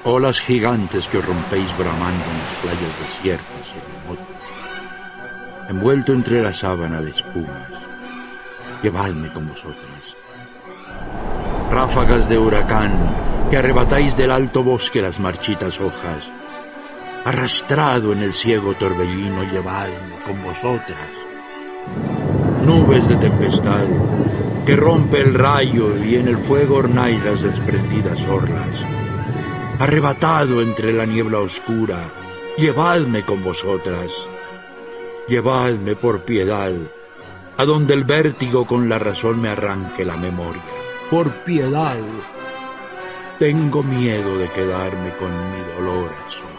Olas gigantes que os rompéis bramando en las playas desiertas y remotas, envuelto entre la sábana de espumas, llevadme con vosotras. Ráfagas de huracán que arrebatáis del alto bosque las marchitas hojas, arrastrado en el ciego torbellino, llevadme con vosotras. Nubes de tempestad que rompe el rayo y en el fuego ornáis las desprendidas orlas, arrebatado entre la niebla oscura, llevadme con vosotras. Llevadme por piedad a donde el vértigo con la razón me arranque la memoria. Por piedad, tengo miedo de quedarme con mi dolor a solas.